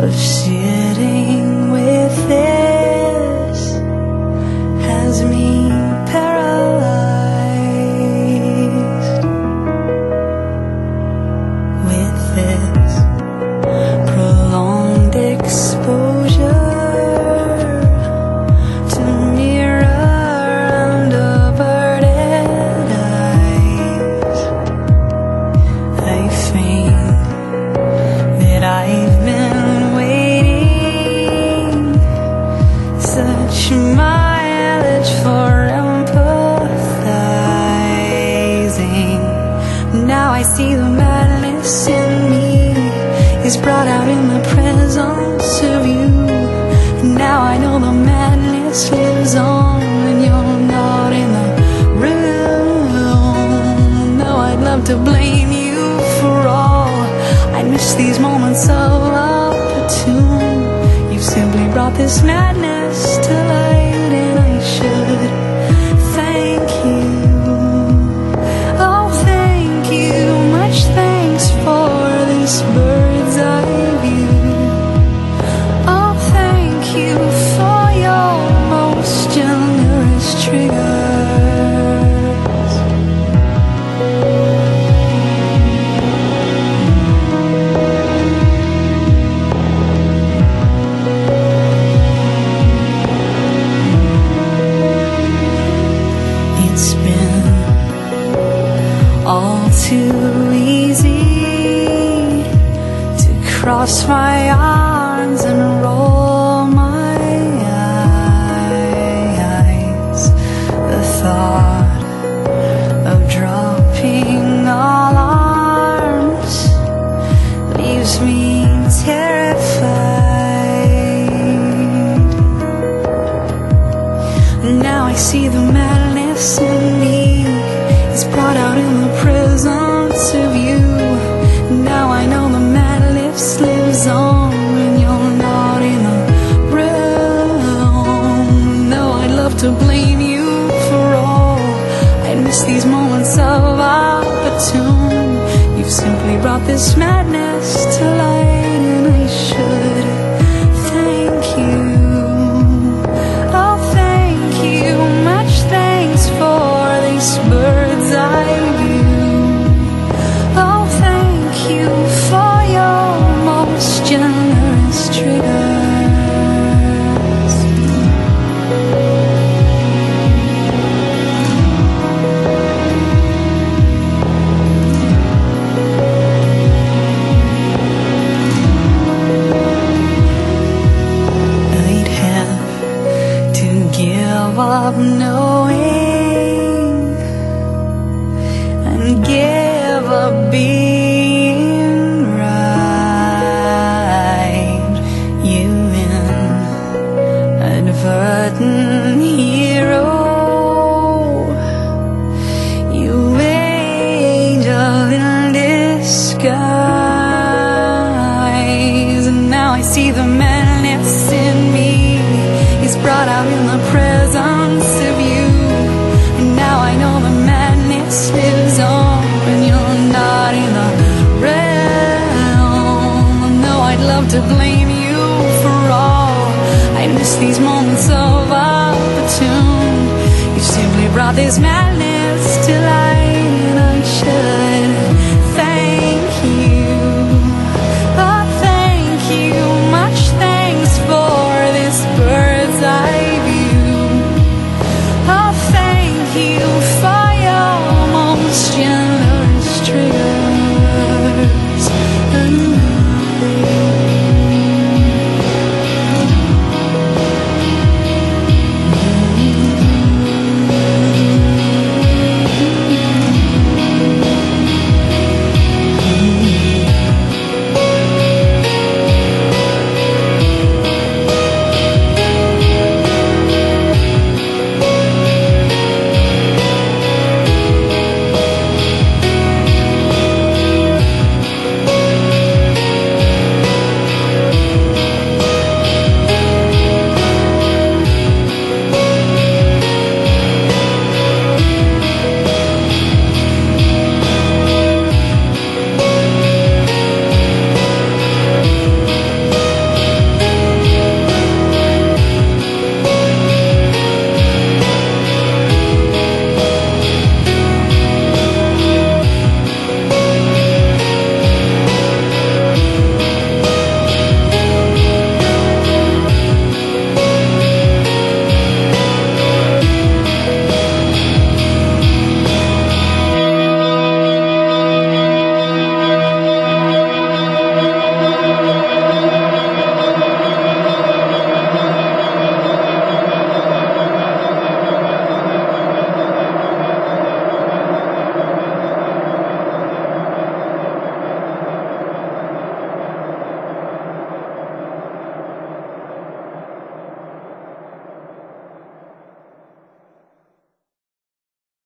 of sitting with this has me paralyzed. With this prolonged exposure to mirror and averted eyes, I think that I've been waiting such mileage for empathizing. Now I see the madness in me is brought out in the presence of you. Now I know the madness lives on when you're not in the room. Though I'd love to blame you for all, I miss these moments of opportune. You've simply brought this madness to light, and I should thank you. Oh, thank you, much thanks for this bird's eye view. Oh, thank you for your most generous triggers. It's been all too easy to cross my arms and roll my eyes. The thought of dropping all arms leaves me terrified. Now I see the madness in me is brought out in the presence of you. Now I know the madness lives on when you're not in the room. Though I'd love to blame you for all, I miss these moments of opportune. You've simply brought this madness to light, and I should thank you. Oh, thank you, much thanks for this bird's eye view. Oh, thank you for your most generous triggers. I'd have to give up knowing and give up being right. You inadvertent hero, you angel in disguise. And now I see the madness in me is brought out in the presence of you. And now I know the madness lives on when you're not in the realm. And though I'd love to blame you for all, I miss these moments of opportune. You simply brought this madness